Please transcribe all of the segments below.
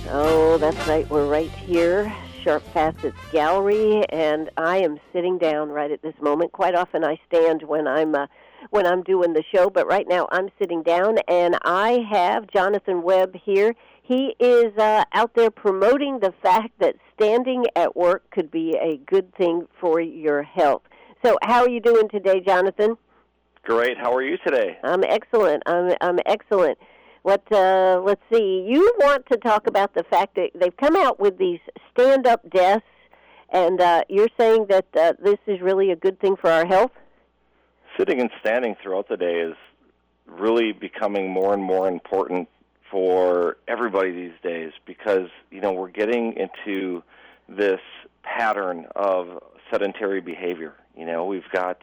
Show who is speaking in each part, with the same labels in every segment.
Speaker 1: Oh, that's right. We're right here, Sharp Facets Gallery, and I am sitting down right at this moment. Quite often I stand when I'm doing the show, but right now I'm sitting down, and I have Jonathan Webb here. He is out there promoting the fact that standing at work could be a good thing for your health. So how are you doing today, Jonathan?
Speaker 2: Great. How are you today?
Speaker 1: I'm excellent. I'm excellent. Let's see. You want to talk about the fact that they've come out with these stand-up desks, and you're saying that this is really a good thing for our health?
Speaker 2: Sitting and standing throughout the day is really becoming more and more important for everybody these days because, we're getting into this pattern of sedentary behavior. We've got,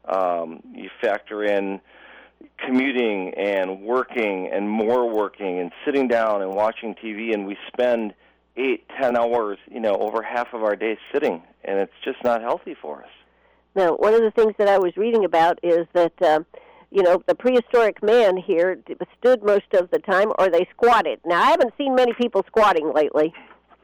Speaker 2: you factor in commuting and working and more working and sitting down and watching TV, and we spend 8-10 hours, over half of our day sitting, and it's just not healthy for us.
Speaker 1: Now, one of the things that I was reading about is that, the prehistoric man here stood most of the time, or they squatted. Now, I haven't seen many people squatting lately.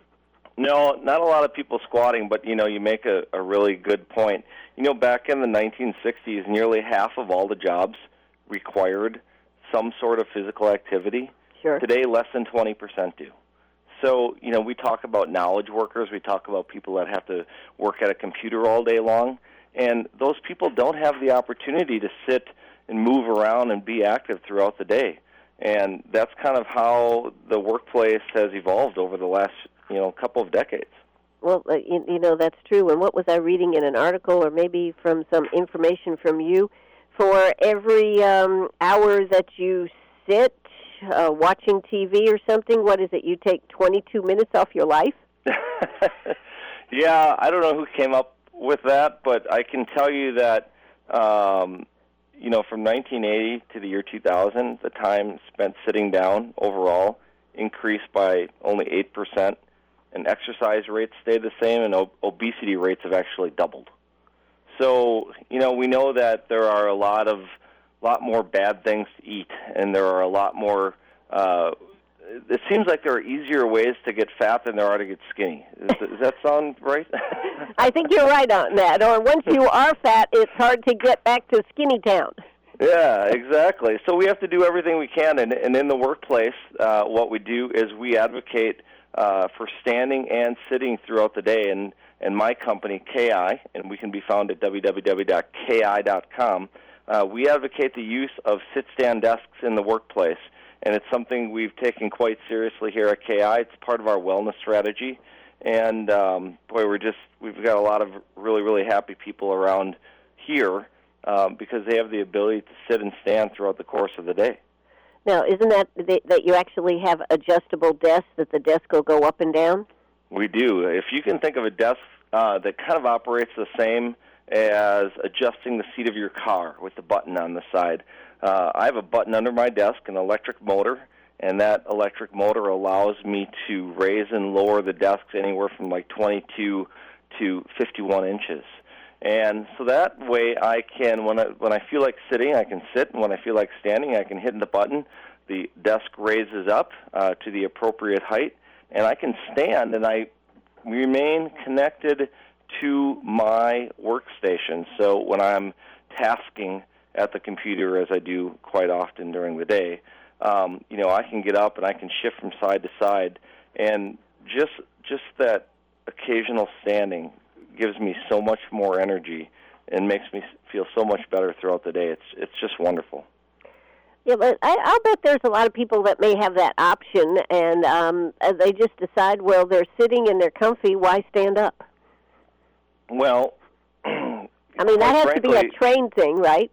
Speaker 2: No, not a lot of people squatting, but, you make a really good point. Back in the 1960s, nearly half of all the jobs required some sort of physical activity.
Speaker 1: Sure.
Speaker 2: Today, less than 20% do. So, we talk about knowledge workers. We talk about people that have to work at a computer all day long. And those people don't have the opportunity to sit and move around and be active throughout the day. And that's kind of how the workplace has evolved over the last, couple of decades.
Speaker 1: Well, that's true. And what was I reading in an article or maybe from some information from you? For every hour that you sit watching TV or something, what is it? You take 22 minutes off your life?
Speaker 2: Yeah, I don't know who came up with that, but I can tell you that, from 1980 to the year 2000, the time spent sitting down overall increased by only 8%, and exercise rates stayed the same, and obesity rates have actually doubled. So, we know that there are a lot more bad things to eat, and there are a lot more, it seems like there are easier ways to get fat than there are to get skinny. Does that sound right?
Speaker 1: I think you're right on that. Or once you are fat, it's hard to get back to skinny town.
Speaker 2: Yeah, exactly. So we have to do everything we can, and in the workplace, what we do is we advocate for standing and sitting throughout the day, and my company, KI, and we can be found at www.ki.com, we advocate the use of sit-stand desks in the workplace, and it's something we've taken quite seriously here at KI. It's part of our wellness strategy, and we've got a lot of really, really happy people around here because they have the ability to sit and stand throughout the course of the day.
Speaker 1: Now, isn't that you actually have adjustable desks, that the desk will go up and down?
Speaker 2: We do. If you can think of a desk that kind of operates the same as adjusting the seat of your car with the button on the side. I have a button under my desk, an electric motor, and that electric motor allows me to raise and lower the desks anywhere from like 22 to 51 inches. And so that way I can, when I feel like sitting, I can sit, and when I feel like standing, I can hit the button. The desk raises up to the appropriate height, and I can stand, and I remain connected to my workstation. So when I'm tasking at the computer, as I do quite often during the day, I can get up and I can shift from side to side, and just that occasional standing gives me so much more energy and makes me feel so much better throughout the day. It's just wonderful.
Speaker 1: Yeah, but I'll bet there's a lot of people that may have that option, and they just decide, well, they're sitting and they're comfy, why stand up?
Speaker 2: Well,
Speaker 1: I mean, that has to be a trained thing, right?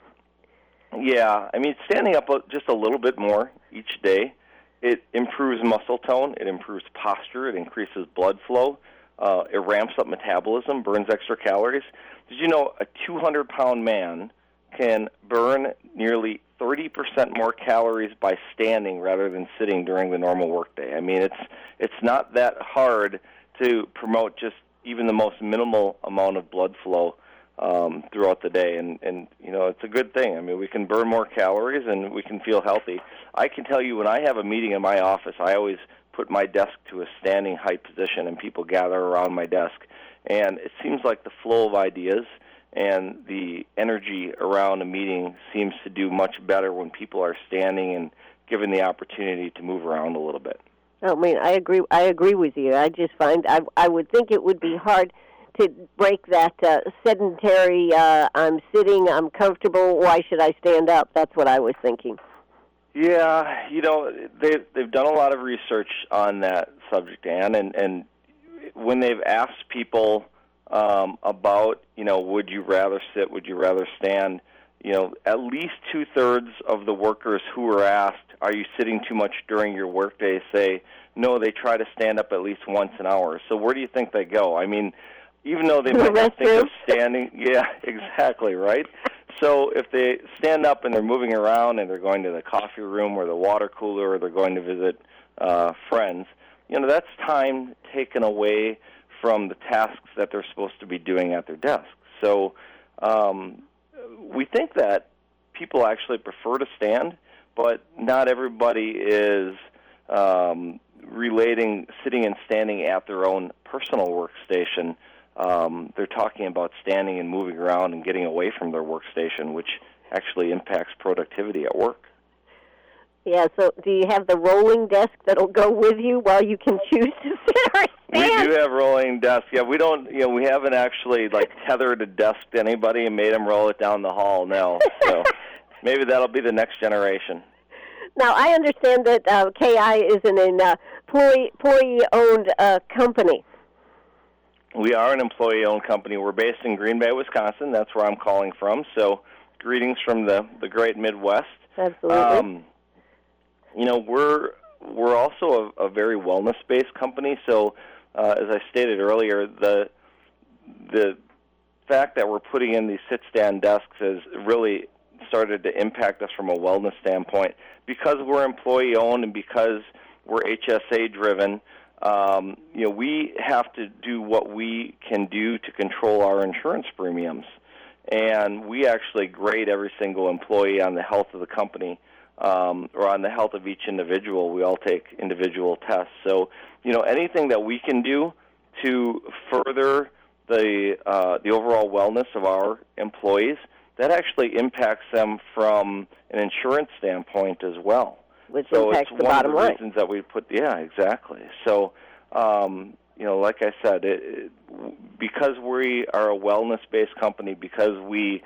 Speaker 2: Yeah, I mean, standing up just a little bit more each day, it improves muscle tone, it improves posture, it increases blood flow, it ramps up metabolism, burns extra calories. Did you know a 200-pound man can burn nearly 30% more calories by standing rather than sitting during the normal workday? I mean, it's not that hard to promote just even the most minimal amount of blood flow throughout the day, and it's a good thing. I mean, we can burn more calories and we can feel healthy. I can tell you when I have a meeting in my office, I always put my desk to a standing height position and people gather around my desk. And it seems like the flow of ideas and the energy around a meeting seems to do much better when people are standing and given the opportunity to move around a little bit.
Speaker 1: I mean, I agree with you. I just find I would think it would be hard to break that sedentary, I'm sitting, I'm comfortable, why should I stand up? That's what I was thinking.
Speaker 2: Yeah, they've done a lot of research on that subject, Ann, and when they've asked people about, would you rather sit, would you rather stand, at least 2/3 of the workers who were asked, are you sitting too much during your workday, say, no, they try to stand up at least once an hour. So where do you think they go? I mean, even though they might not think of standing, yeah, exactly, right? So if they stand up and they're moving around and they're going to the coffee room or the water cooler or they're going to visit friends, that's time taken away from the tasks that they're supposed to be doing at their desk. So we think that people actually prefer to stand, but not everybody is relating sitting and standing at their own personal workstation. They're talking about standing and moving around and getting away from their workstation, which actually impacts productivity at work. Yeah,
Speaker 1: so do you have the rolling desk that'll go with you while you can choose to sit or stand?
Speaker 2: We do have rolling desks. Yeah, we don't, we haven't actually tethered a desk to anybody and made them roll it down the hall, no. So maybe that'll be the next generation.
Speaker 1: Now, I understand that KI is an employee-owned company.
Speaker 2: We are an employee-owned company. We're based in Green Bay, Wisconsin. That's where I'm calling from. So greetings from the great Midwest.
Speaker 1: Absolutely.
Speaker 2: We're also a very wellness-based company. So as I stated earlier, the fact that we're putting in these sit-stand desks has really started to impact us from a wellness standpoint. Because we're employee-owned and because we're HSA-driven, we have to do what we can do to control our insurance premiums. And we actually grade every single employee on the health of the company or on the health of each individual. We all take individual tests. So, anything that we can do to further the overall wellness of our employees, that actually impacts them from an insurance standpoint as well.
Speaker 1: Which impacts the bottom line.
Speaker 2: So it's one of the reasons that we put, yeah, exactly. So, like I said, because we are a wellness-based company, because we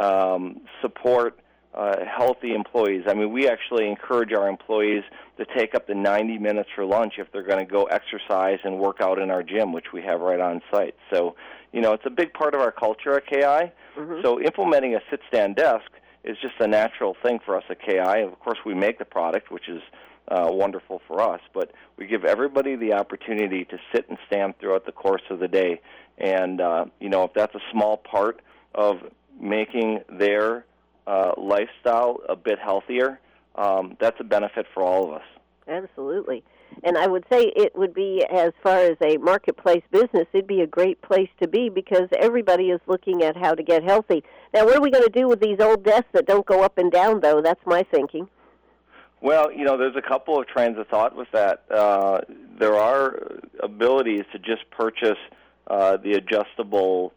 Speaker 2: support healthy employees, we actually encourage our employees to take up to 90 minutes for lunch if they're going to go exercise and work out in our gym, which we have right on site. So, it's a big part of our culture at KI. Mm-hmm. So implementing a sit-stand desk is just a natural thing for us at KI. Of course, we make the product, which is wonderful for us, but we give everybody the opportunity to sit and stand throughout the course of the day. And, if that's a small part of making their lifestyle a bit healthier, that's a benefit for all of us.
Speaker 1: Absolutely. And I would say it would be, as far as a marketplace business, it'd be a great place to be because everybody is looking at how to get healthy. Now, what are we going to do with these old desks that don't go up and down, though? That's my thinking.
Speaker 2: Well, there's a couple of trains of thought with that. There are abilities to just purchase the adjustable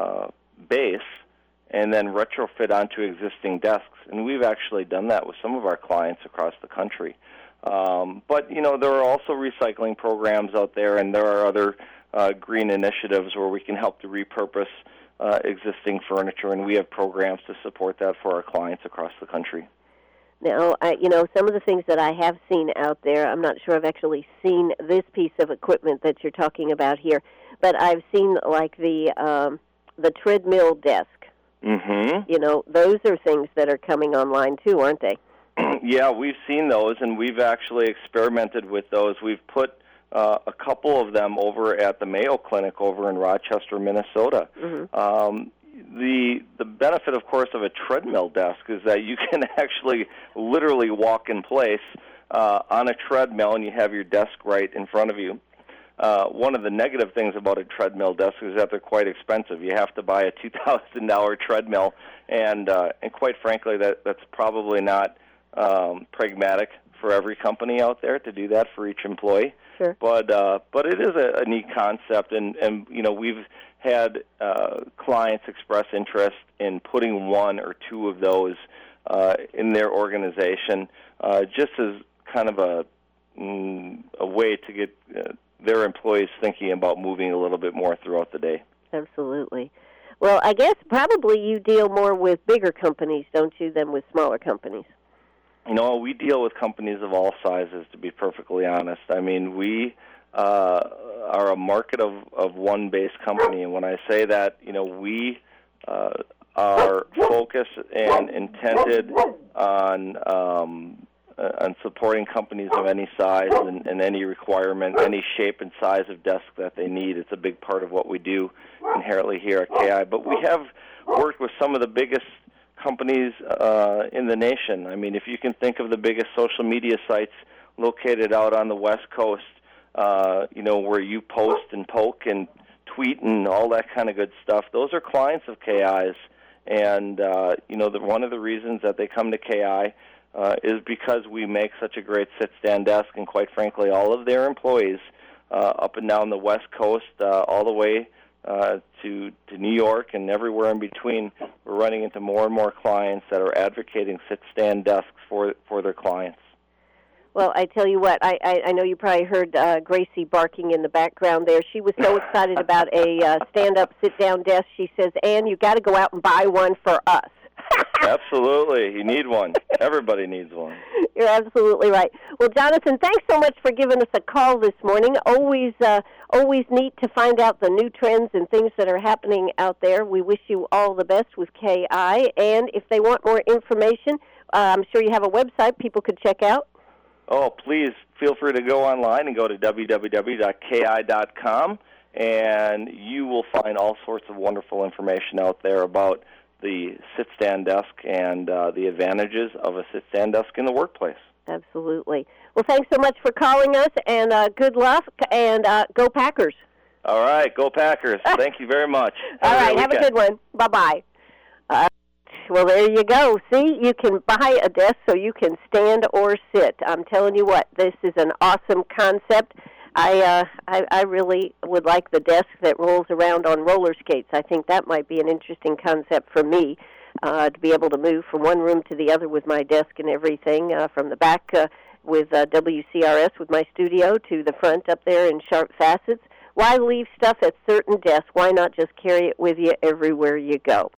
Speaker 2: base and then retrofit onto existing desks. And we've actually done that with some of our clients across the country. But, there are also recycling programs out there, and there are other green initiatives where we can help to repurpose existing furniture, and we have programs to support that for our clients across the country.
Speaker 1: Now, some of the things that I have seen out there, I'm not sure I've actually seen this piece of equipment that you're talking about here, but I've seen like the treadmill desk.
Speaker 2: Mm-hmm.
Speaker 1: Those are things that are coming online too, aren't they?
Speaker 2: Yeah, we've seen those, and we've actually experimented with those. We've put a couple of them over at the Mayo Clinic over in Rochester, Minnesota. Mm-hmm. The benefit, of course, of a treadmill desk is that you can actually literally walk in place on a treadmill, and you have your desk right in front of you. One of the negative things about a treadmill desk is that they're quite expensive. You have to buy a $2,000 treadmill, and quite frankly, that's probably not pragmatic for every company out there to do that for each employee.
Speaker 1: Sure.
Speaker 2: But it is a neat concept, and we've had clients express interest in putting one or two of those in their organization, just as kind of a way to get their employees thinking about moving a little bit more throughout the day.
Speaker 1: Absolutely. Well, I guess probably you deal more with bigger companies, don't you, than with smaller companies?
Speaker 2: We deal with companies of all sizes, to be perfectly honest. I mean, we are a market of one-based company, and when I say that, we are focused and intended on supporting companies of any size and any requirement, any shape and size of desk that they need. It's a big part of what we do inherently here at KI. But we have worked with some of the biggest companies in the nation. I mean, if you can think of the biggest social media sites located out on the West Coast, where you post and poke and tweet and all that kind of good stuff, those are clients of KI's. And, one of the reasons that they come to KI is because we make such a great sit-stand desk, and quite frankly, all of their employees up and down the West Coast, all the way to New York and everywhere in between, we're running into more and more clients that are advocating sit-stand desks for their clients.
Speaker 1: Well, I tell you what, I know you probably heard Gracie barking in the background there. She was so excited about a stand-up, sit-down desk. She says, Ann, you got to go out and buy one for us.
Speaker 2: Absolutely. You need one. Everybody needs one.
Speaker 1: You're absolutely right. Well, Jonathan, thanks so much for giving us a call this morning. Always neat to find out the new trends and things that are happening out there. We wish you all the best with KI. And if they want more information, I'm sure you have a website people could check out.
Speaker 2: Oh, please feel free to go online and go to www.ki.com, and you will find all sorts of wonderful information out there about the sit-stand desk and the advantages of a sit-stand desk in the workplace.
Speaker 1: Absolutely. Well, thanks so much for calling us, and good luck, and go Packers.
Speaker 2: All right, go Packers. Thank you very much.
Speaker 1: All right, have a good one. Bye-bye. Well, there you go. See, you can buy a desk so you can stand or sit. I'm telling you what, this is an awesome concept. I really would like the desk that rolls around on roller skates. I think that might be an interesting concept for me, to be able to move from one room to the other with my desk and everything, from the back with WCRS with my studio to the front up there in Sharp Facets. Why leave stuff at certain desks? Why not just carry it with you everywhere you go?